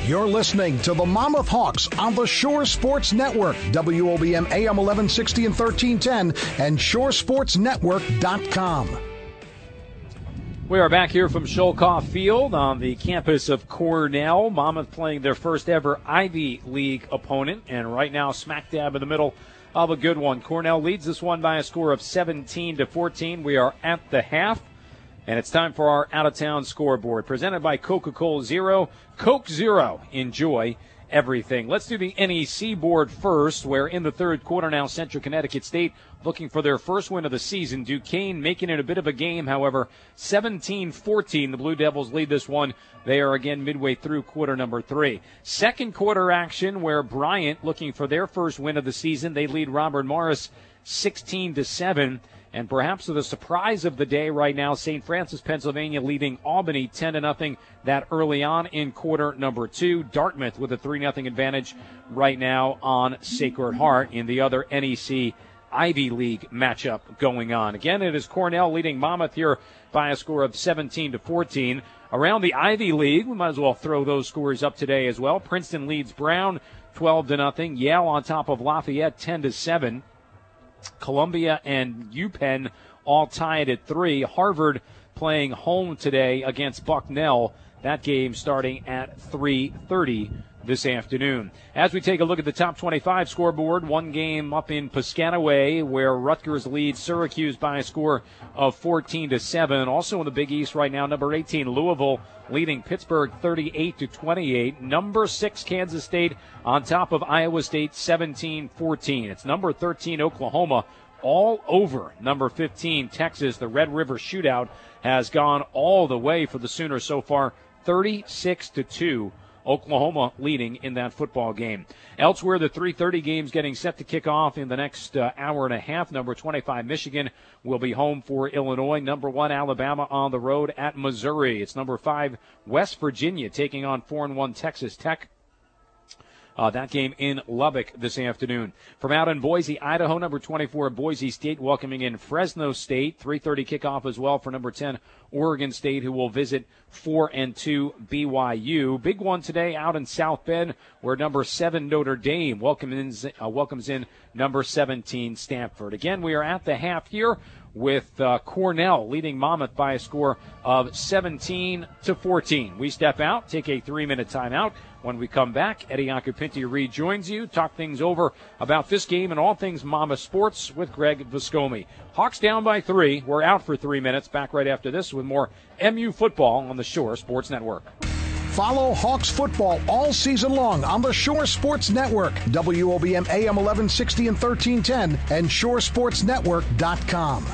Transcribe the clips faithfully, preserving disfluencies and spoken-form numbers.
You're listening to the Monmouth Hawks on the Shore Sports Network, W O B M A M eleven sixty and thirteen ten, and shore sports network dot com. We are back here from Sholkoff Field on the campus of Cornell. Monmouth playing their first ever Ivy League opponent, and right now smack dab in the middle of a good one. Cornell leads this one by a score of seventeen to fourteen. We are at the half, and it's time for our out-of-town scoreboard. Presented by Coca-Cola Zero. Coke Zero. Enjoy everything. Let's do the N E C board first, where in the third quarter now Central Connecticut State looking for their first win of the season. Duquesne making it a bit of a game, however, seventeen fourteen. The Blue Devils lead this one. They are again midway through quarter number three. Second quarter action where Bryant looking for their first win of the season. They lead Robert Morris sixteen to seven. And perhaps the surprise of the day right now, Saint Francis, Pennsylvania leading Albany ten to nothing that early on in quarter number two. Dartmouth with a three nothing advantage right now on Sacred Heart in the other N E C Ivy League matchup going on. Again, it is Cornell leading Monmouth here by a score of seventeen to fourteen. Around the Ivy League, we might as well throw those scores up today as well. Princeton leads Brown twelve to nothing. Yale on top of Lafayette ten to seven. Columbia and UPenn all tied at three. Harvard playing home today against Bucknell. That game starting at three thirty this afternoon. As we take a look at the top twenty-five scoreboard, one game up in Piscataway where Rutgers leads Syracuse by a score of fourteen to seven. Also in the Big East right now, number eighteen Louisville leading Pittsburgh thirty-eight to twenty-eight. Number six Kansas State on top of Iowa State seventeen fourteen. It's number thirteen Oklahoma all over number fifteen Texas. The Red River Shootout has gone all the way for the Sooners so far, thirty-six to two. Oklahoma leading in that football game. Elsewhere, the three thirty game's getting set to kick off in the next uh, hour and a half. Number twenty-five Michigan will be home for Illinois. Number one Alabama on the road at Missouri. It's number five West Virginia taking on four and one Texas Tech. Uh, that game in Lubbock this afternoon. From out in Boise, Idaho, number twenty-four Boise State welcoming in Fresno State. three thirty kickoff as well for number ten Oregon State, who will visit four and two B Y U. Big one today out in South Bend, where number seven Notre Dame welcomes in, uh, welcomes in number seventeen Stanford. Again, we are at the half here with uh, Cornell leading Monmouth by a score of seventeen to fourteen. We step out, take a three-minute timeout. When we come back, Eddie Occhipinti rejoins you, talk things over about this game and all things Monmouth sports with Greg Viscomi. Hawks down by three. We're out for three minutes. Back right after this with more M U football on the Shore Sports Network. Follow Hawks football all season long on the Shore Sports Network, W O B M A M eleven sixty and thirteen ten, and shore sports network dot com.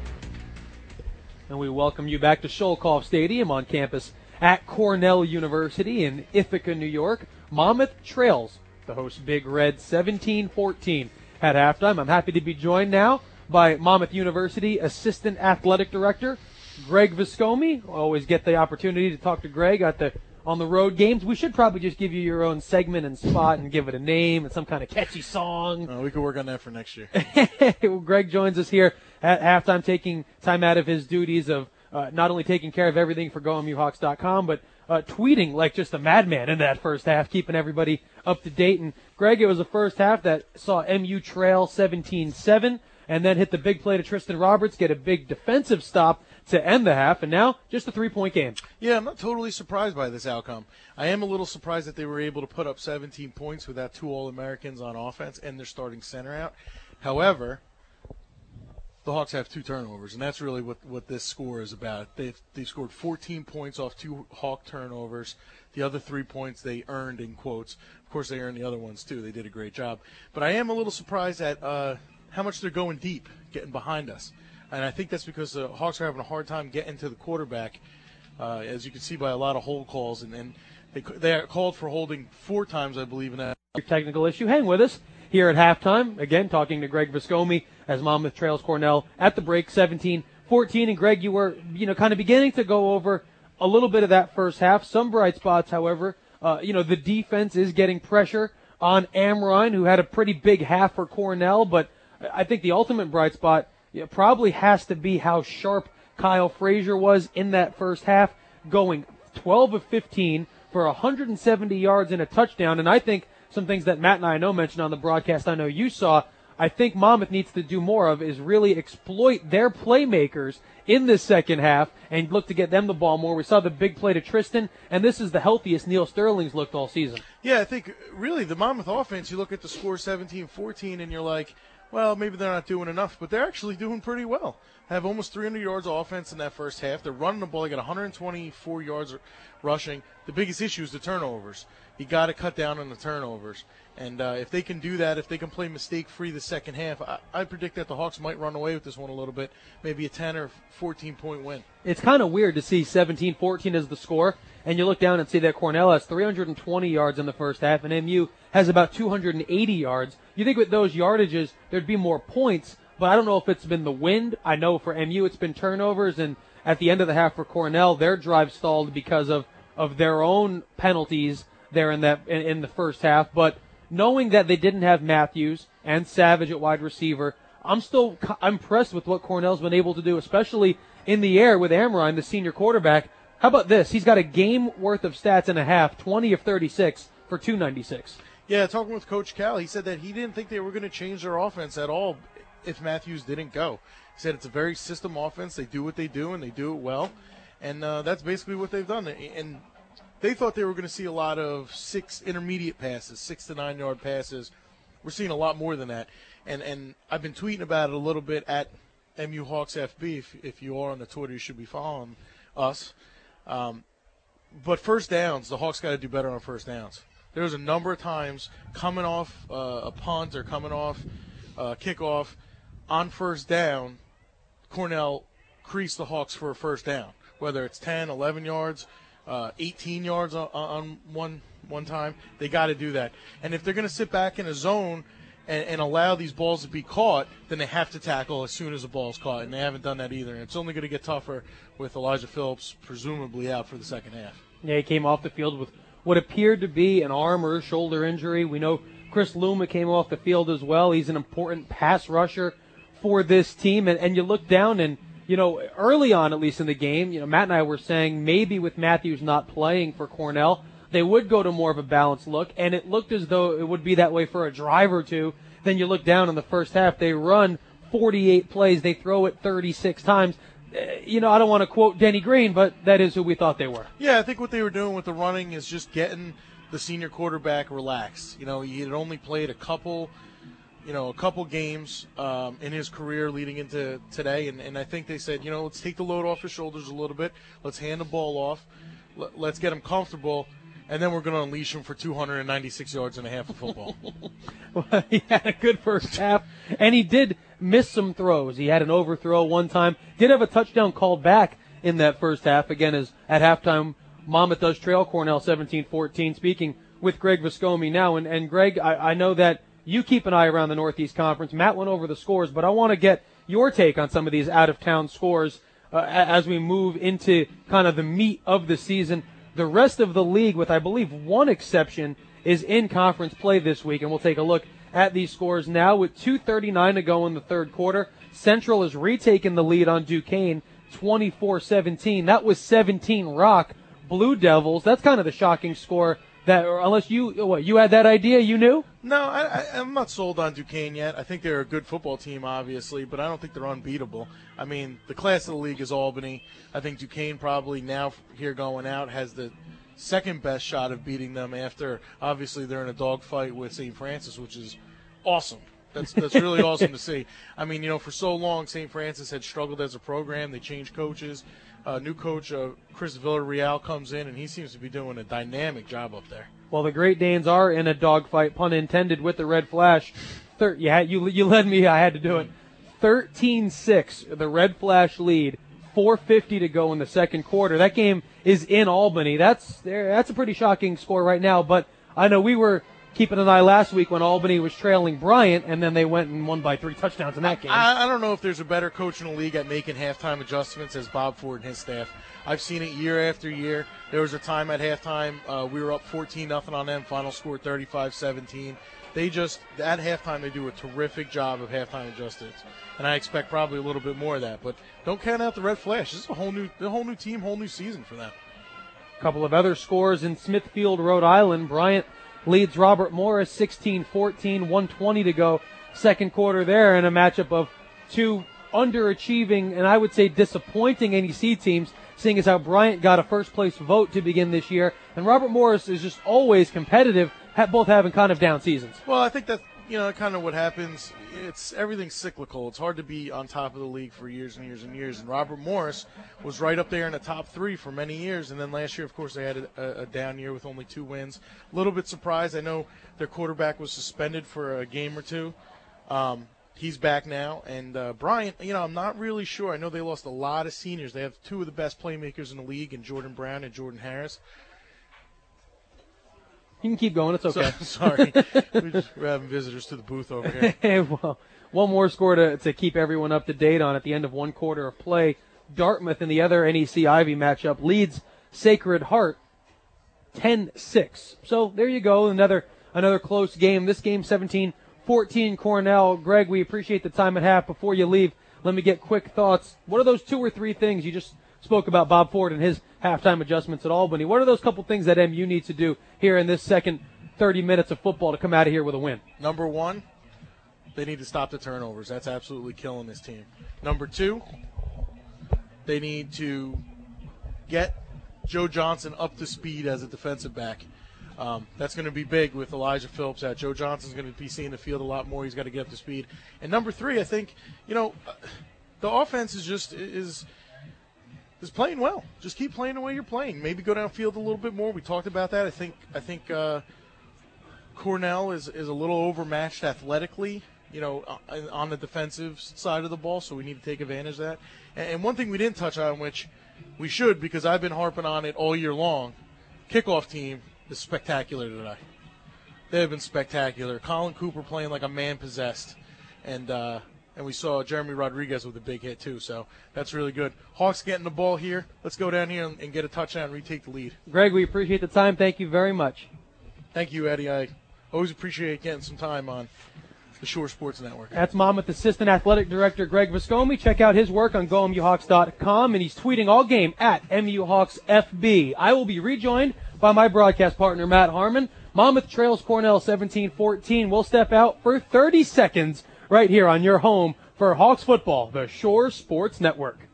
And we welcome you back to Sholkoff Stadium on campus at Cornell University in Ithaca, New York. Monmouth trails the host Big Red seventeen fourteen at halftime. I'm happy to be joined now by Monmouth University Assistant Athletic Director Greg Viscomi. Always get the opportunity to talk to Greg at the on the road games. We should probably just give you your own segment and spot and give it a name and some kind of catchy song. Oh, we could work on that for next year. Well, Greg joins us here at halftime, taking time out of his duties of uh, not only taking care of everything for Go M U Hawks dot com, but uh, tweeting like just a madman in that first half, keeping everybody up to date. And, Greg, it was the first half that saw M U trail seventeen seven and then hit the big play to Tristan Roberts, get a big defensive stop to end the half, and now just a three-point game. Yeah, I'm not totally surprised by this outcome. I am a little surprised that they were able to put up seventeen points without two All-Americans on offense and their starting center out. However, the Hawks have two turnovers, and that's really what, what this score is about. They've, they've scored fourteen points off two Hawk turnovers. The other three points they earned, in quotes. Of course, they earned the other ones, too. They did a great job. But I am a little surprised at uh, how much they're going deep, getting behind us. And I think that's because the Hawks are having a hard time getting to the quarterback, uh, as you can see by a lot of hold calls. And, and they they are called for holding four times, I believe, in that. Technical issue. Hang with us here at halftime. Again, talking to Greg Viscomi as Monmouth trails Cornell at the break, seventeen fourteen. And, Greg, you were, you know, kind of beginning to go over a little bit of that first half. Some bright spots, however. Uh, you know, the defense is getting pressure on Amrine, who had a pretty big half for Cornell. But I think the ultimate bright spot it probably has to be how sharp Kyle Frazier was in that first half, going twelve of fifteen for one hundred seventy yards and a touchdown. And I think some things that Matt and I know mentioned on the broadcast, I know you saw, I think Monmouth needs to do more of is really exploit their playmakers in this second half and look to get them the ball more. We saw the big play to Tristan, and this is the healthiest Neil Sterling's looked all season. Yeah, I think really the Monmouth offense, you look at the score seventeen fourteen and you're like, well, maybe they're not doing enough, but they're actually doing pretty well. Have almost three hundred yards of offense in that first half. They're running the ball. They got one hundred twenty-four yards rushing. The biggest issue is the turnovers. You got to cut down on the turnovers. And uh, if they can do that, if they can play mistake-free the second half, I, I predict that the Hawks might run away with this one a little bit, maybe a ten or fourteen-point win. It's kind of weird to see seventeen fourteen as the score, and you look down and see that Cornell has three hundred twenty yards in the first half, and M U has about two hundred eighty yards. You think with those yardages, there'd be more points, but I don't know if it's been the wind. I know for M U it's been turnovers, and at the end of the half for Cornell, their drive stalled because of, of their own penalties there in that in, in the first half, but knowing that they didn't have Matthews and Savage at wide receiver, I'm still I'm impressed with what Cornell's been able to do, especially in the air with Amrine, the senior quarterback. How about this? He's got a game worth of stats and a half, twenty of thirty-six for two ninety-six. Yeah, talking with Coach Cal, he said that he didn't think they were going to change their offense at all if Matthews didn't go. He said it's a very system offense. They do what they do, and they do it well. And uh, that's basically what they've done. And they thought they were going to see a lot of six intermediate passes, six to nine yard passes. We're seeing a lot more than that. And and I've been tweeting about it a little bit at M U Hawks F B. If, if you are on the Twitter, you should be following us. Um, but first downs, the Hawks got to do better on first downs. There was a number of times coming off uh, a punt or coming off uh, kickoff on first down, Cornell creased the Hawks for a first down, whether it's ten, eleven yards, uh, eighteen yards on, on one one time. They got to do that. And if they're going to sit back in a zone and, and allow these balls to be caught, then they have to tackle as soon as the ball's caught, and they haven't done that either. And it's only going to get tougher with Elijah Phillips presumably out for the second half. Yeah, he came off the field with what appeared to be an arm or a shoulder injury. We know Chris Luma came off the field as well. He's an important pass rusher for this team. And, and you look down and, you know, early on, at least in the game, you know, Matt and I were saying maybe with Matthews not playing for Cornell, they would go to more of a balanced look. And it looked as though it would be that way for a drive or two. Then you look down in the first half, they run forty-eight plays. They throw it thirty-six times. You know, I don't want to quote Denny Green, but that is who we thought they were. Yeah, I think what they were doing with the running is just getting the senior quarterback relaxed. You know, he had only played a couple, you know, a couple games um, in his career leading into today, and, and I think they said, you know, let's take the load off his shoulders a little bit. Let's hand the ball off. Let, let's get him comfortable, and then we're going to unleash him for two hundred ninety-six yards and a half of football. Well, he had a good first half, and he did miss some throws. He had an overthrow one time. Did have a touchdown called back in that first half. Again, as at halftime, Monmouth does trail Cornell seventeen fourteen. Speaking with Greg Viscomi now, and, and Greg, I, I know that you keep an eye around the Northeast Conference. Matt went over the scores, but I want to get your take on some of these out-of-town scores uh, as we move into kind of the meat of the season. The rest of the league, with I believe one exception, is in conference play this week, and we'll take a look at these scores now with two thirty-nine to go in the third quarter. Central has retaken the lead on Duquesne, twenty-four seventeen. That was seventeen Rock. Blue Devils, that's kind of the shocking score. That, or unless you, what, you had that idea, you knew? No, I, I, I'm not sold on Duquesne yet. I think they're a good football team, obviously, but I don't think they're unbeatable. I mean, the class of the league is Albany. I think Duquesne probably now here going out has the second best shot of beating them after, obviously, they're in a dogfight with Saint Francis, which is awesome. That's that's really awesome to see. I mean, you know, for so long, Saint Francis had struggled as a program. They changed coaches. Uh, new coach, uh, Chris Villarreal, comes in, and he seems to be doing a dynamic job up there. Well, the Great Danes are in a dogfight, pun intended, with the Red Flash. Thir- yeah, you, you led me. I had to do it. thirteen six, the Red Flash lead. four fifty to go in the second quarter. That game is in Albany. That's that's a pretty shocking score right now, but I know we were keeping an eye last week when Albany was trailing Bryant, and then they went and won by three touchdowns in that game. I, I don't know if there's a better coach in the league at making halftime adjustments as Bob Ford and his staff. I've seen it year after year. There was a time at halftime uh, we were up fourteen nothing on them, final score thirty-five seventeen. They just, at halftime, they do a terrific job of halftime adjustments, and I expect probably a little bit more of that. But don't count out the Red Flash. This is a whole new, a whole new team, whole new season for them. couple of other scores in Smithfield, Rhode Island. Bryant leads Robert Morris sixteen fourteen, one twenty to go. Second quarter there, in a matchup of two underachieving and I would say disappointing N E C teams, seeing as how Bryant got a first-place vote to begin this year. And Robert Morris is just always competitive, both having kind of down seasons. Well, I think that, you know, kind of what happens, it's everything's cyclical. It's hard to be on top of the league for years and years and years. And Robert Morris was right up there in the top three for many years. And then last year, of course, they had a, a down year with only two wins. A little bit surprised. I know their quarterback was suspended for a game or two. Um, he's back now. And uh, Bryant, you know, I'm not really sure. I know they lost a lot of seniors. They have two of the best playmakers in the league, in Jordan Brown and Jordan Harris. You can keep going. It's okay. So, sorry. we just, we're having visitors to the booth over here. Hey, well, one more score to, to keep everyone up to date on at the end of one quarter of play. Dartmouth in the other N E C Ivy matchup leads Sacred Heart ten six. So there you go. Another another close game. This game seventeen fourteen Cornell. Greg, we appreciate the time at half. Before you leave, let me get quick thoughts. What are those two or three things you just spoke about Bob Ford and his halftime adjustments at Albany? What are those couple things that M U needs to do here in this second thirty minutes of football to come out of here with a win? Number one, they need to stop the turnovers. That's absolutely killing this team. Number two, they need to get Joe Johnson up to speed as a defensive back. Um, that's going to be big with Elijah Phillips out. Joe Johnson's going to be seeing the field a lot more. He's got to get up to speed. And number three, I think, you know, the offense is just is – is playing well. Just keep playing the way you're playing. Maybe go downfield a little bit more. We talked about that. I think I think uh, Cornell is, is a little overmatched athletically, you know, on the defensive side of the ball, so we need to take advantage of that. And one thing we didn't touch on, which we should because I've been harping on it all year long, kickoff team is spectacular today. They have been spectacular. Colin Cooper playing like a man possessed. And, uh, And we saw Jeremy Rodriguez with a big hit, too. So that's really good. Hawks getting the ball here. Let's go down here and, and get a touchdown and retake the lead. Greg, we appreciate the time. Thank you very much. Thank you, Eddie. I always appreciate getting some time on the Shore Sports Network. That's Monmouth Assistant Athletic Director Greg Viscomi. Check out his work on go M U Hawks dot com, and he's tweeting all game at M U Hawks F B. I will be rejoined by my broadcast partner, Matt Harmon. Monmouth trails Cornell seventeen fourteen. We'll step out for thirty seconds right here on your home for Hawks football, the Shore Sports Network.